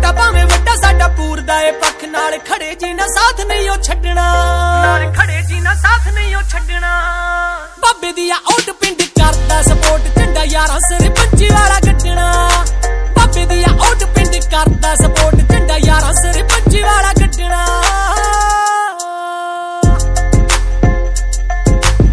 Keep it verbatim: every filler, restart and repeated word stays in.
छोटा भावें वड्डा साडा पूरदा ए पक्ष नाल खड़े जी ना साथ नहीं ओ छड्डना नाल खड़े जी ना साथ नहीं ओ छड्डना बाबे दिया ओट पिंड करदा सपोर्ट झंडा यारां सरपंची वाला गड्डना बाबे दिया ओट पिंड करदा